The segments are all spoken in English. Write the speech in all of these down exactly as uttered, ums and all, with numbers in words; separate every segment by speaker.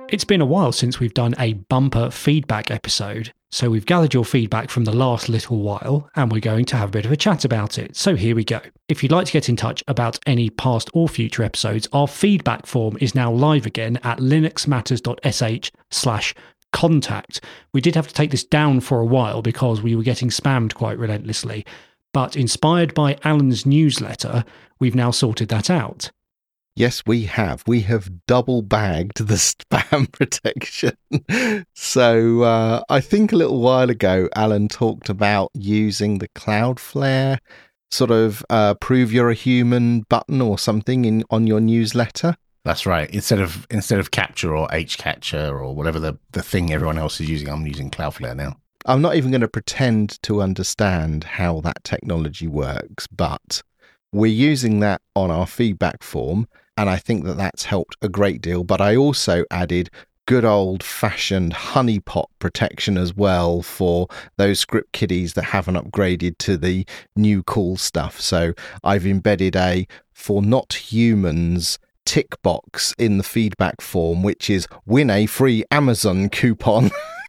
Speaker 1: It's been a while since we've done a bumper feedback episode, so we've gathered your feedback from the last little while and we're going to have a bit of a chat about it. So here we go. If you'd like to get in touch about any past or future episodes, our feedback form is now live again at linuxmatters.sh slash contact. We did have to take this down for a while because we were getting spammed quite relentlessly, but inspired by Alan's newsletter, we've now sorted that out.
Speaker 2: Yes, we have. We have double bagged the spam protection. So uh, I think a little while ago, Alan talked about using the Cloudflare sort of uh, prove you're a human button or something in on your newsletter.
Speaker 3: That's right. Instead of instead of Capture or Hcatcher or whatever the, the thing everyone else is using, I'm using Cloudflare now.
Speaker 2: I'm not even going to pretend to understand how that technology works, but we're using that on our feedback form. And I think that that's helped a great deal. But I also added good old-fashioned honeypot protection as well for those script kiddies that haven't upgraded to the new cool stuff. So I've embedded a for not humans tick box in the feedback form, which is win a free Amazon coupon.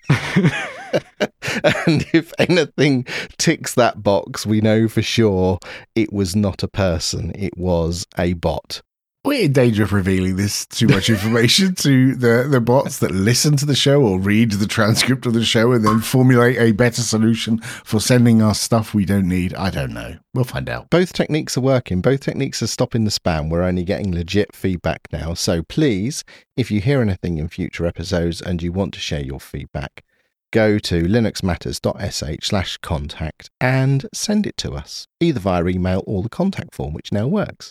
Speaker 2: And if anything ticks that box, we know for sure it was not a person, it was a bot.
Speaker 3: We're in danger of revealing this too much information to the, the bots that listen to the show or read the transcript of the show and then formulate a better solution for sending us stuff we don't need. I don't know. We'll find out.
Speaker 2: Both techniques are working. Both techniques are stopping the spam. We're only getting legit feedback now. So please, if you hear anything in future episodes and you want to share your feedback, go to linuxmatters.sh slash contact and send it to us, either via email or the contact form, which now works.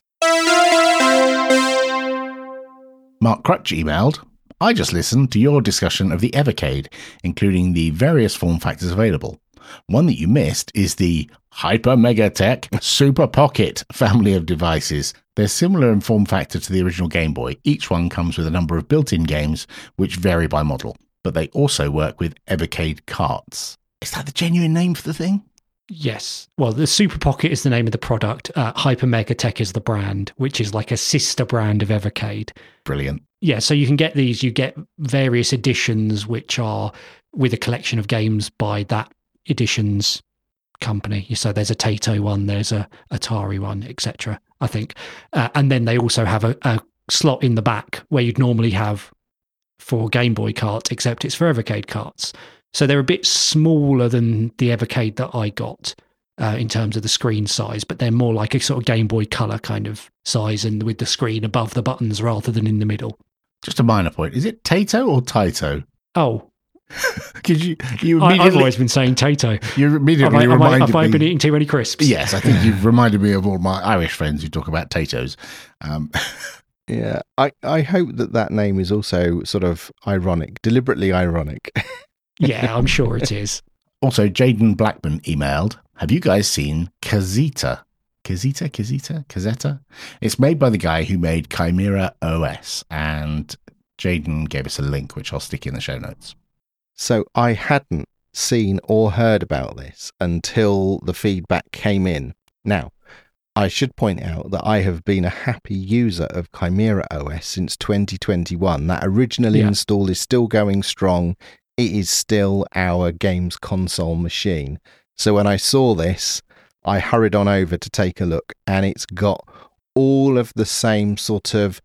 Speaker 3: Mark Crutch emailed, I just listened to your discussion of the Evercade, including the various form factors available. One that you missed is the Hyper Megatech Super Pocket family of devices. They're similar in form factor to the original Game Boy. Each one comes with a number of built-in games which vary by model, but they also work with Evercade carts. Is that the genuine name for the thing?
Speaker 1: Yes. Well, the Super Pocket is the name of the product. Uh, Hyper Megatech is the brand, which is like a sister brand of Evercade.
Speaker 3: Brilliant.
Speaker 1: Yeah, so you can get these, you get various editions which are with a collection of games by that edition's company. So there's a Taito one, there's a Atari one, et cetera, I think. Uh, and then they also have a, a slot in the back where you'd normally have for Game Boy carts, except it's for Evercade carts. So they're a bit smaller than the Evercade that I got uh, in terms of the screen size, but they're more like a sort of Game Boy Color kind of size and with the screen above the buttons rather than in the middle.
Speaker 3: Just a minor point. Is it Taito or Taito?
Speaker 1: Oh.
Speaker 3: Because you, you
Speaker 1: I, I've always been saying Taito.
Speaker 3: You immediately
Speaker 1: have I,
Speaker 3: reminded
Speaker 1: have I, have I
Speaker 3: me...
Speaker 1: been eating too many crisps?
Speaker 3: Yes, I think you've reminded me of all my Irish friends who talk about Taitos. Um,
Speaker 2: yeah, I, I hope that that name is also sort of ironic, deliberately ironic.
Speaker 1: Yeah, I'm sure it is.
Speaker 3: Also, Jaden Blackman emailed, have you guys seen Kazita? Kazita? Kazita? Kazeta? It's made by the guy who made Chimera O S, and Jaden gave us a link, which I'll stick in the show notes.
Speaker 2: So I hadn't seen or heard about this until the feedback came in. Now, I should point out that I have been a happy user of Chimera O S since twenty twenty-one. That original yeah. install is still going strong. It is still our games console machine. So when I saw this, I hurried on over to take a look, and it's got all of the same sort of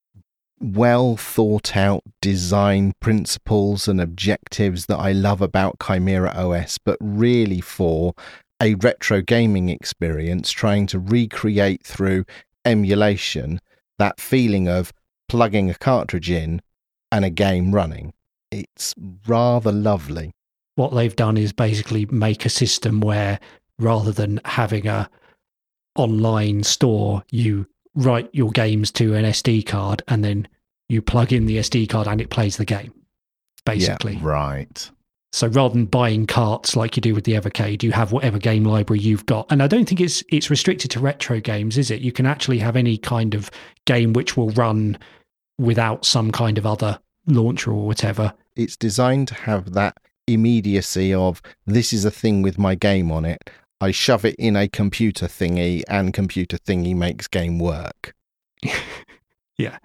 Speaker 2: well thought out design principles and objectives that I love about Chimera O S, but really for a retro gaming experience, trying to recreate through emulation that feeling of plugging a cartridge in and a game running. It's rather lovely.
Speaker 1: What they've done is basically make a system where rather than having a online store, you write your games to an S D card and then you plug in the S D card and it plays the game, basically.
Speaker 3: Yeah, right.
Speaker 1: So rather than buying carts like you do with the Evercade, you have whatever game library you've got. And I don't think it's it's restricted to retro games, is it? You can actually have any kind of game which will run without some kind of other launcher or whatever.
Speaker 2: It's designed to have that immediacy of, this is a thing with my game on it. I shove it in a computer thingy and computer thingy makes game work.
Speaker 1: Yeah. Yeah,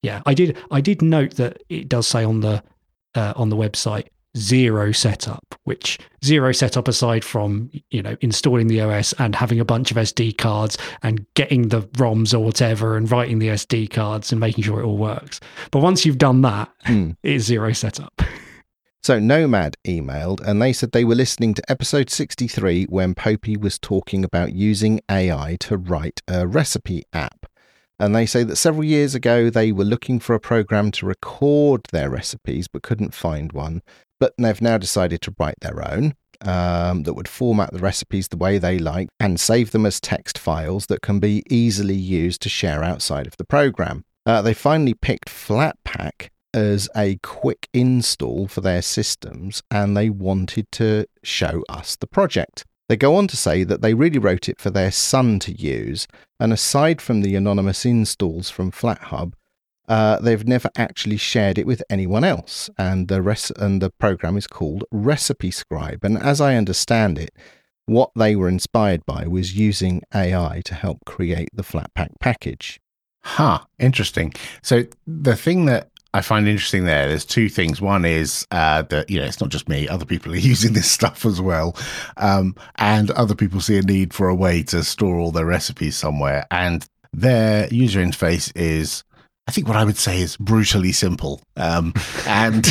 Speaker 1: Yeah, I did. I did note that it does say on the uh, on the website zero setup, which zero setup aside from, you know, installing the O S and having a bunch of S D cards and getting the ROMs or whatever and writing the S D cards and making sure it all works. But once you've done that, mm. it is zero setup.
Speaker 2: So Nomad emailed and they said they were listening to episode sixty-three when Popey was talking about using A I to write a recipe app. And they say that several years ago they were looking for a program to record their recipes but couldn't find one. But they've now decided to write their own um, that would format the recipes the way they like and save them as text files that can be easily used to share outside of the program. Uh, they finally picked Flatpak as a quick install for their systems, and they wanted to show us the project. They go on to say that they really wrote it for their son to use, and aside from the anonymous installs from FlatHub, uh, they've never actually shared it with anyone else, and the res- and the program is called Recipe Scribe. And as I understand it, what they were inspired by was using A I to help create the Flatpak package.
Speaker 3: Huh, interesting. So the thing that I find interesting there, there's two things. One is uh, that, you know, it's not just me. Other people are using this stuff as well. Um, and other people see a need for a way to store all their recipes somewhere. And their user interface is, I think what I would say is brutally simple. Um, and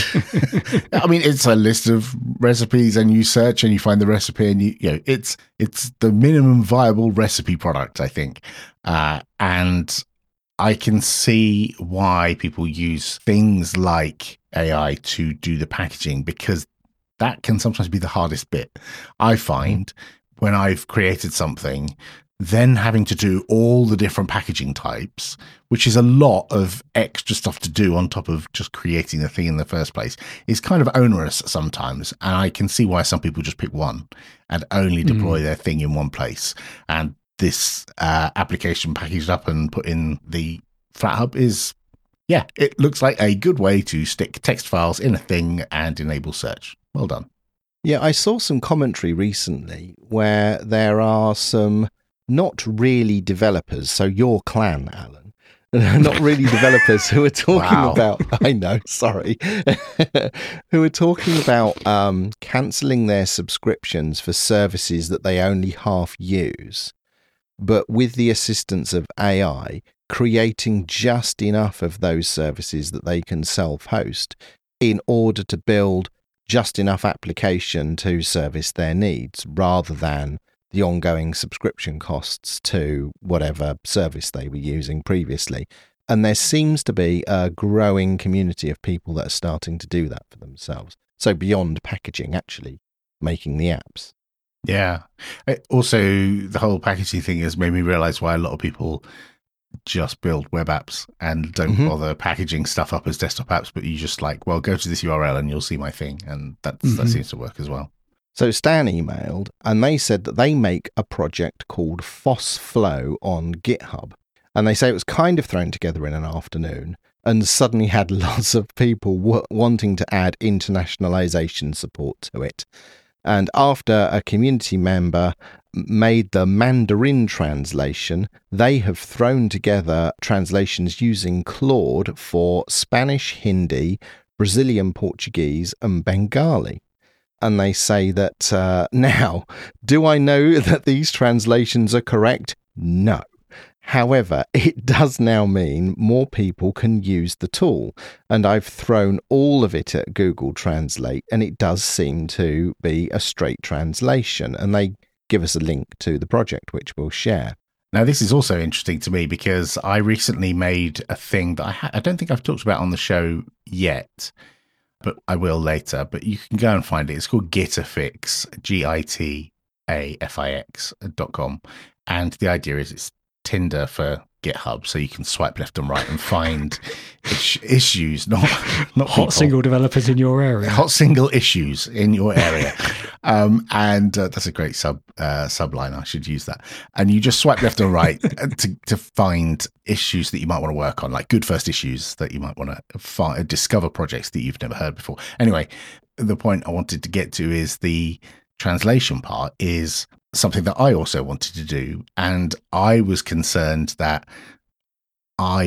Speaker 3: I mean, it's a list of recipes and you search and you find the recipe and you, you know, it's, it's the minimum viable recipe product, I think. Uh, and I can see why people use things like A I to do the packaging, because that can sometimes be the hardest bit. I find when I've created something, then having to do all the different packaging types, which is a lot of extra stuff to do on top of just creating the thing in the first place, is kind of onerous sometimes. And I can see why some people just pick one and only deploy mm. their thing in one place. And this uh, application packaged up and put in the FlatHub is, yeah, it looks like a good way to stick text files in a thing and enable search. Well done.
Speaker 2: Yeah, I saw some commentary recently where there are some not really developers, so your clan, Alan, not really developers who are talking
Speaker 3: wow.
Speaker 2: about, I know, sorry, who are talking about um, cancelling their subscriptions for services that they only half use, but with the assistance of A I, creating just enough of those services that they can self-host in order to build just enough application to service their needs, rather than the ongoing subscription costs to whatever service they were using previously. And there seems to be a growing community of people that are starting to do that for themselves. So beyond packaging, actually making the apps.
Speaker 3: Yeah. Also, the whole packaging thing has made me realize why a lot of people just build web apps and don't mm-hmm. bother packaging stuff up as desktop apps, but you just like, well, go to this U R L and you'll see my thing. And that's, mm-hmm. that seems to work as well.
Speaker 2: So Stan emailed and they said that they make a project called FossFlow on GitHub. And they say it was kind of thrown together in an afternoon and suddenly had lots of people w- wanting to add internationalization support to it. And after a community member made the Mandarin translation, they have thrown together translations using Claude for Spanish, Hindi, Brazilian Portuguese, and Bengali. And they say that, uh, now, do I know that these translations are correct? No. However, it does now mean more people can use the tool. And I've thrown all of it at Google Translate, and it does seem to be a straight translation. And they give us a link to the project, which we'll share.
Speaker 3: Now, this is also interesting to me because I recently made a thing that I, ha- I don't think I've talked about on the show yet, but I will later. But you can go and find it. It's called Gitafix, G I T A F I X dot com. And the idea is it's Tinder for GitHub, so you can swipe left and right and find is- issues, not not
Speaker 1: hot
Speaker 3: people.
Speaker 1: single developers in your area.
Speaker 3: Hot single issues in your area, um, and uh, that's a great sub uh, subline. I should use that. And you just swipe left and right to to find issues that you might want to work on, like good first issues that you might want to find, discover projects that you've never heard before. Anyway, the point I wanted to get to is the translation part is something that I also wanted to do, and I was concerned that I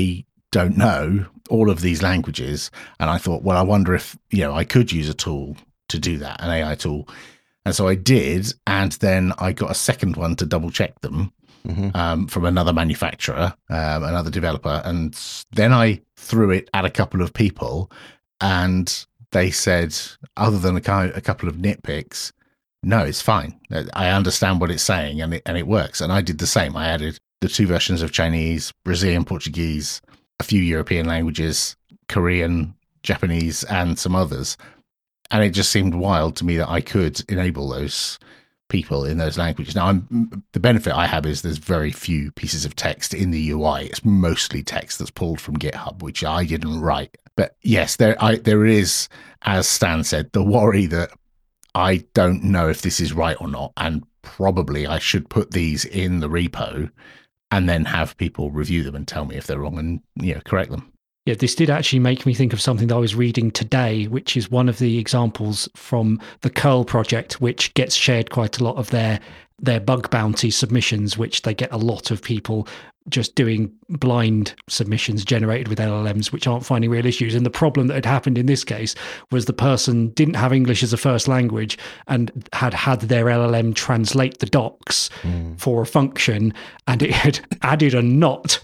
Speaker 3: don't know all of these languages. And I thought, well, I wonder if, you know, I could use a tool to do that, an A I tool. And so I did. And then I got a second one to double check them mm-hmm. um, from another manufacturer, um, another developer. And then I threw it at a couple of people and they said, other than a, kind, a couple of nitpicks, no, it's fine. I understand what it's saying and it, and it works. And I did the same. I added the two versions of Chinese, Brazilian, Portuguese, a few European languages, Korean, Japanese, and some others. And it just seemed wild to me that I could enable those people in those languages. Now, I'm, the benefit I have is there's very few pieces of text in the U I. It's mostly text that's pulled from GitHub, which I didn't write. But yes, there I, there is, as Stan said, the worry that I don't know if this is right or not, and probably I should put these in the repo and then have people review them and tell me if they're wrong and, you know, correct them.
Speaker 1: Yeah, this did actually make me think of something that I was reading today, which is one of the examples from the curl project, which gets shared quite a lot of their their bug bounty submissions, which they get a lot of people just doing blind submissions generated with L L Ms, which aren't finding real issues. And the problem that had happened in this case was the person didn't have English as a first language and had had their L L M translate the docs mm. for a function, and it had added a not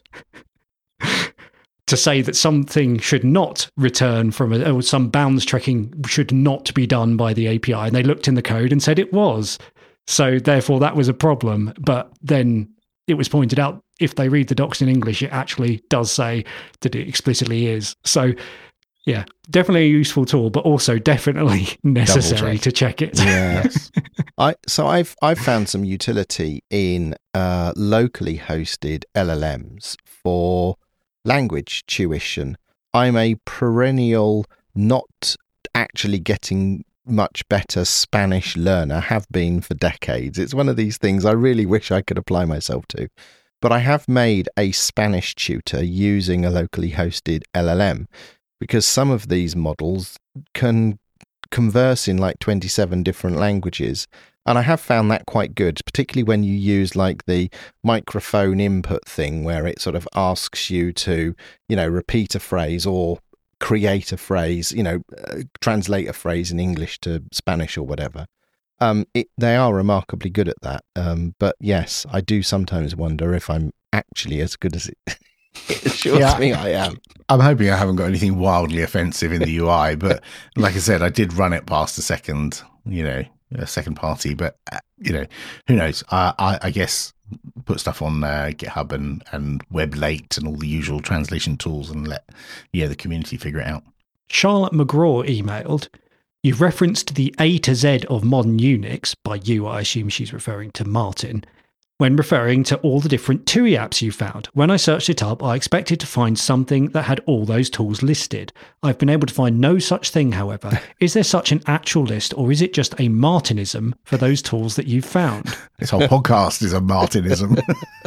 Speaker 1: to say that something should not return from a, or some bounds checking should not be done by the A P I. And they looked in the code and said it was. So therefore that was a problem. But then it was pointed out, if they read the docs in English, it actually does say that it explicitly is. So yeah, definitely a useful tool, but also definitely necessary check. to check it.
Speaker 2: Yes. I so I've I've found some utility in uh, locally hosted L L Ms for language tuition. I'm a perennial not actually getting much better Spanish learner, have been for decades. It's one of these things I really wish I could apply myself to. But I have made a Spanish tutor using a locally hosted L L M, because some of these models can converse in like twenty-seven different languages. And I have found that quite good, particularly when you use like the microphone input thing where it sort of asks you to, you know, repeat a phrase or create a phrase, you know, uh, translate a phrase in English to Spanish or whatever. Um, it, they are remarkably good at that. Um, but yes, I do sometimes wonder if I'm actually as good as it, it assures yeah, me I am.
Speaker 3: I'm hoping I haven't got anything wildly offensive in the U I, but like I said, I did run it past a second, you know, a second party, but uh, you know, who knows? Uh, I, I guess put stuff on uh, GitHub and, and WebLate and all the usual translation tools and let yeah the community figure it out.
Speaker 1: Charlotte McGraw emailed, "You've referenced the A to Z of modern Unix," by you, I assume she's referring to Martin, "when referring to all the different T U I apps you found. When I searched it up, I expected to find something that had all those tools listed. I've been able to find no such thing, however. Is there such an actual list, or is it just a Martinism for those tools that you've found?"
Speaker 3: This whole podcast is a Martinism.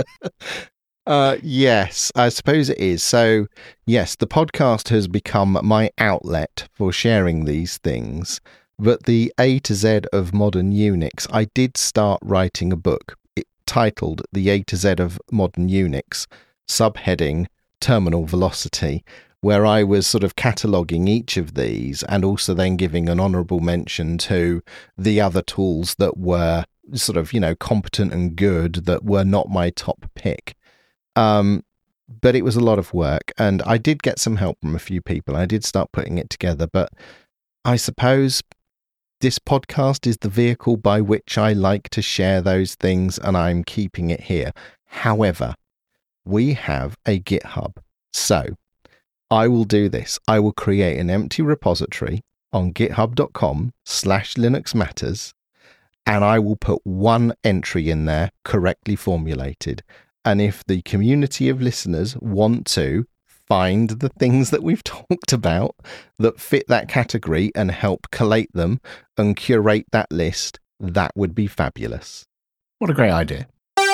Speaker 2: uh, yes, I suppose it is. So, yes, the podcast has become my outlet for sharing these things. But the A to Z of modern Unix, I did start writing a book titled The A to Z of Modern Unix, subheading Terminal Velocity, where I was sort of cataloguing each of these and also then giving an honourable mention to the other tools that were sort of, you know, competent and good that were not my top pick. Um, but it was a lot of work, and I did get some help from a few people. I did start putting it together, but I suppose this podcast is the vehicle by which I like to share those things, and I'm keeping it here. However, we have a GitHub. So I will do this. I will create an empty repository on github.com slash Linux Matters, and I will put one entry in there correctly formulated. And if the community of listeners want to find the things that we've talked about that fit that category and help collate them and curate that list, that would be fabulous.
Speaker 3: What a great idea.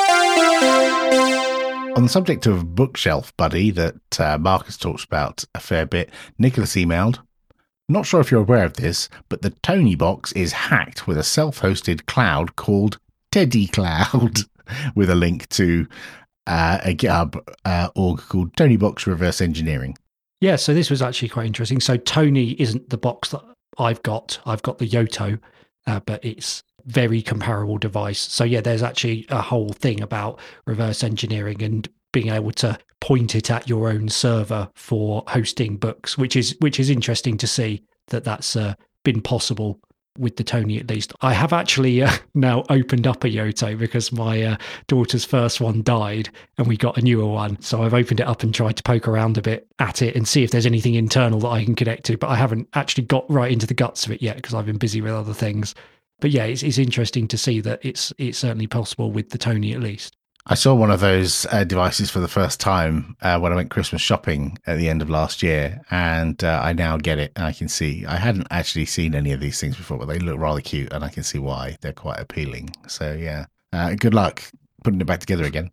Speaker 3: On the subject of Bookshelf Buddy that uh, Marcus talks about a fair bit, Nicholas emailed, "Not sure if you're aware of this, but the Tony box is hacked with a self-hosted cloud called Teddy Cloud," with a link to uh, a GitHub uh, org called Tonybox Reverse Engineering.
Speaker 1: Yeah, so this was actually quite interesting. So Tony isn't the box that I've got. I've got the Yoto, uh, but it's very comparable device. So yeah, there's actually a whole thing about reverse engineering and being able to point it at your own server for hosting books, which is which is interesting to see that that's uh, been possible with the Tony, at least. I have actually uh, now opened up a Yoto because my uh, daughter's first one died and we got a newer one. So I've opened it up and tried to poke around a bit at it and see if there's anything internal that I can connect to, but I haven't actually got right into the guts of it yet because I've been busy with other things. But yeah, it's, it's interesting to see that it's it's certainly possible with the Tony, at least.
Speaker 3: I saw one of those uh, devices for the first time uh, when I went Christmas shopping at the end of last year, and uh, I now get it. And I can see I hadn't actually seen any of these things before, but they look rather cute, and I can see why they're quite appealing. So yeah, uh, good luck putting it back together again.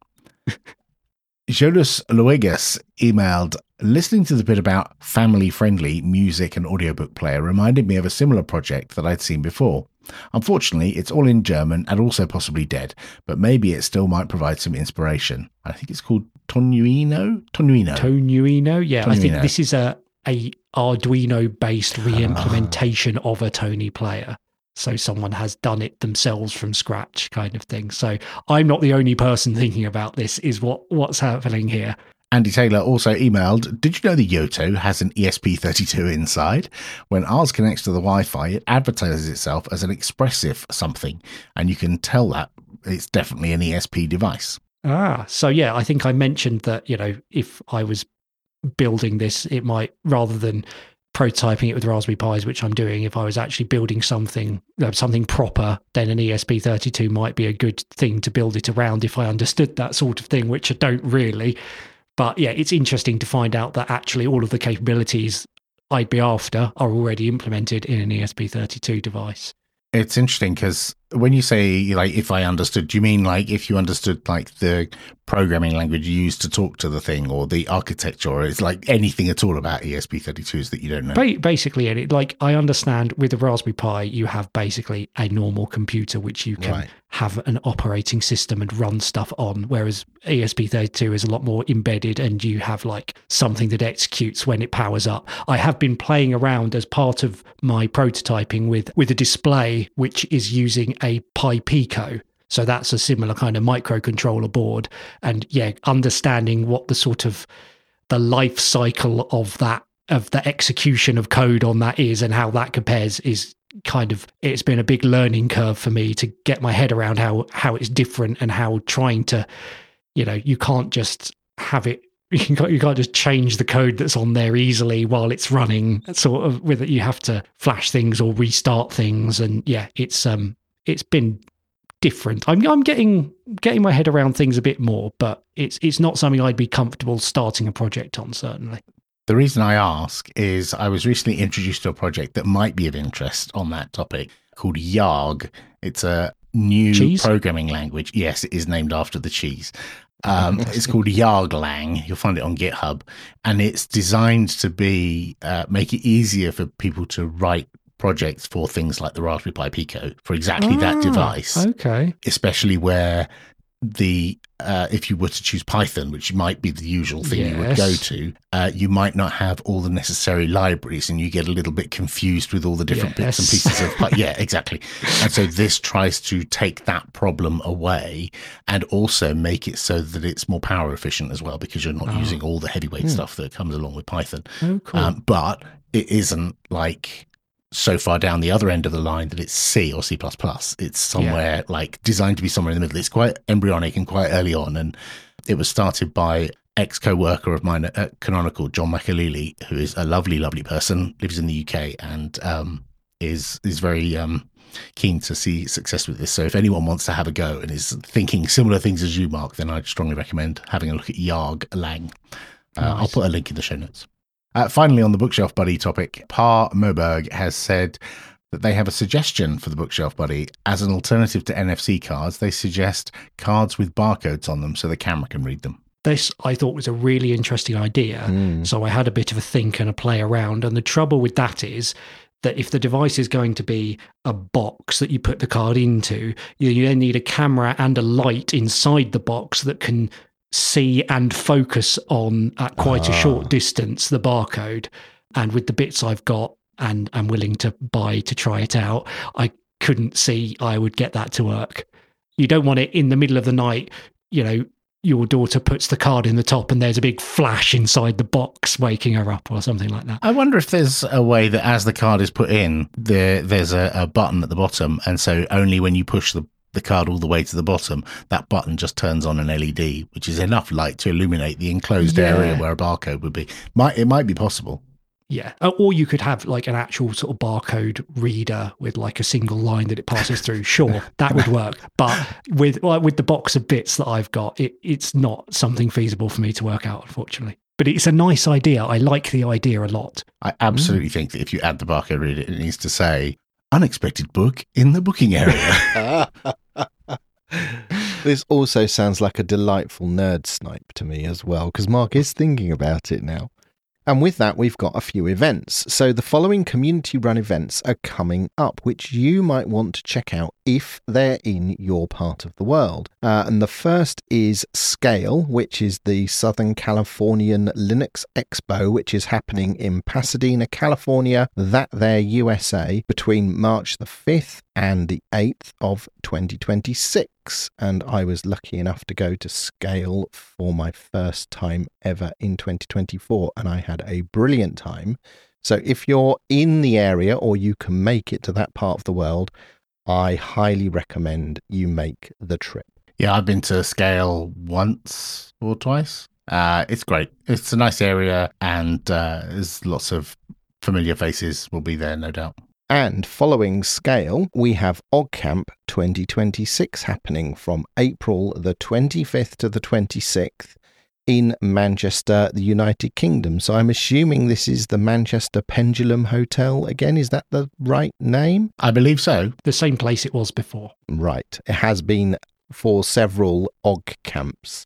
Speaker 3: Jonas Luegas emailed, listening to the bit about family-friendly music and audiobook player reminded me of a similar project that I'd seen before. Unfortunately, it's all in German and also possibly dead, but maybe it still might provide some inspiration. I think it's called Tonuino? Tonuino.
Speaker 1: Tonuino, yeah.
Speaker 3: Tonuino.
Speaker 1: I think this is a, a Arduino-based re-implementation
Speaker 3: Ah.
Speaker 1: of a Tony player. So someone has done it themselves from scratch kind of thing. So I'm not the only person thinking about this, is what what's happening here.
Speaker 3: Andy Taylor also emailed, did you know the Yoto has an E S P thirty-two inside? When ours connects to the Wi-Fi, it advertises itself as an expressive something, and you can tell that it's definitely an E S P device.
Speaker 1: Ah, so yeah, I think I mentioned that, you know, if I was building this, it might, rather than prototyping it with Raspberry Pis, which I'm doing, if I was actually building something uh, something proper, then an E S P thirty-two might be a good thing to build it around if I understood that sort of thing, which I don't really. But yeah, it's interesting to find out that actually all of the capabilities I'd be after are already implemented in an E S P thirty-two device.
Speaker 3: It's interesting because when you say, like, if I understood, do you mean like if you understood like the programming language you use to talk to the thing, or the architecture, or it's like anything at all about E S P thirty-twos that you don't know?
Speaker 1: Ba- basically, it, like I understand with the Raspberry Pi, you have basically a normal computer which you can
Speaker 2: Right.
Speaker 1: have an operating system and run stuff on, whereas E S P thirty-two is a lot more embedded and you have like something that executes when it powers up. I have been playing around as part of my prototyping with, with a display which is using a Pi Pico. So that's a similar kind of microcontroller board. And yeah, understanding what the sort of the life cycle of that, of the execution of code on that is and how that compares is kind of, it's been a big learning curve for me to get my head around how, how it's different and how trying to, you know, you can't just have it, you can't, you can't just change the code that's on there easily while it's running, sort of with it. You have to flash things or restart things. And yeah, it's, um, it's been different. I'm I'm getting getting my head around things a bit more, but it's it's not something I'd be comfortable starting a project on, certainly.
Speaker 3: The reason I ask is I was recently introduced to a project that might be of interest on that topic called Yarg. It's a new
Speaker 1: Cheese?
Speaker 3: programming language. Yes, it is named after the cheese. Um, it's called Yarglang. You'll find it on GitHub, and it's designed to be uh, make it easier for people to write projects for things like the Raspberry Pi Pico for exactly
Speaker 1: Ah,
Speaker 3: that device.
Speaker 1: Okay.
Speaker 3: Especially where the uh, if you were to choose Python, which might be the usual thing you would
Speaker 1: Yes.
Speaker 3: go to, uh, you might not have all the necessary libraries, and you get a little bit confused with all the different bits and
Speaker 1: Yes.
Speaker 3: pieces of Python. Yeah, exactly. And so this tries to take that problem away and also make it so that it's more power efficient as well, because you're not
Speaker 1: Oh.
Speaker 3: using all the heavyweight stuff that comes along with Python.
Speaker 1: Oh, cool.
Speaker 3: Um, but it isn't like so far down the other end of the line that it's C or C plus plus. It's somewhere like designed to be somewhere in the middle. It's quite embryonic and quite early on. And it was started by ex co-worker of mine at Canonical, John McAlealy, who is a lovely, lovely person, lives in the U K, and um, is is very um, keen to see success with this. So if anyone wants to have a go and is thinking similar things as you, Mark, then I'd strongly recommend having a look at Yarglang. Uh,
Speaker 1: Nice.
Speaker 3: I'll put a link in the show notes. Uh, finally, on the Bookshelf Buddy topic, Par Moberg has said that they have a suggestion for the Bookshelf Buddy. As an alternative to N F C cards, they suggest cards with barcodes on them so the camera can read them.
Speaker 1: This I thought was a really interesting idea.
Speaker 2: Mm.
Speaker 1: So I had a bit of a think and a play around. And the trouble with that is that if the device is going to be a box that you put the card into, you, you then need a camera and a light inside the box that can see and focus on at quite
Speaker 2: Ah.
Speaker 1: a short distance the barcode. And with the bits I've got and I'm willing to buy to try it out, I couldn't see I would get that to work. You don't want it in the middle of the night, you know, your daughter puts the card in the top and there's a big flash inside the box waking her up or something like that.
Speaker 3: I wonder if there's a way that as the card is put in, there there's a, a button at the bottom, and so only when you push the the card all the way to the bottom, that button just turns on an L E D, which is enough light to illuminate the enclosed
Speaker 1: Yeah.
Speaker 3: area where a barcode would be. Might It might be possible.
Speaker 1: Yeah. Or you could have like an actual sort of barcode reader with like a single line that it passes through. Sure, that would work. But with like, with the box of bits that I've got, it, it's not something feasible for me to work out, unfortunately. But it's a nice idea. I like the idea a lot.
Speaker 3: I absolutely mm. think that if you add the barcode reader, it needs to say, unexpected book in the booking area.
Speaker 2: This also sounds like a delightful nerd snipe to me as well, because Mark is thinking about it now. And with that, we've got a few events. So the following community-run events are coming up, which you might want to check out if they're in your part of the world. Uh, and the first is Scale, which is the Southern Californian Linux Expo, which is happening in Pasadena, California, that there, U S A, between March the fifth and the eighth of twenty twenty-six. And I was lucky enough to go to Scale for my first time ever in twenty twenty-four, and I had a brilliant time. So if you're in the area or you can make it to that part of the world, I highly recommend you make the trip.
Speaker 3: Yeah, I've been to Scale once or twice. Uh, it's great. It's a nice area, and uh, there's lots of familiar faces will be there, no doubt.
Speaker 2: And following Scale, we have OggCamp twenty twenty-six happening from April the twenty-fifth to the twenty-sixth in Manchester, the United Kingdom. So I'm assuming this is the Manchester Pendulum Hotel again. Is that the right name?
Speaker 3: I believe so.
Speaker 1: The same place it was before.
Speaker 2: Right. It has been for several OggCamps.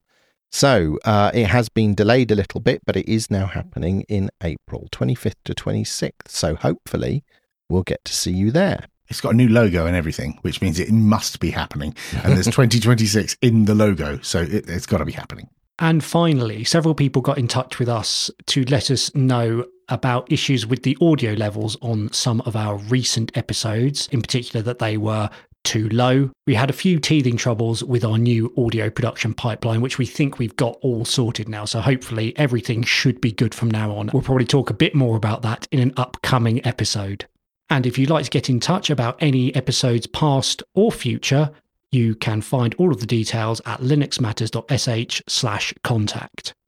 Speaker 2: So uh, it has been delayed a little bit, but it is now happening in April twenty-fifth to twenty-sixth. So hopefully we'll get to see you there.
Speaker 3: It's got a new logo and everything, which means it must be happening. And there's twenty twenty-six in the logo, so it, it's got to be happening.
Speaker 1: And finally, several people got in touch with us to let us know about issues with the audio levels on some of our recent episodes, in particular that they were too low. We had a few teething troubles with our new audio production pipeline, which we think we've got all sorted now. So hopefully everything should be good from now on. We'll probably talk a bit more about that in an upcoming episode. And if you'd like to get in touch about any episodes past or future, you can find all of the details at linuxmatters.sh slash contact.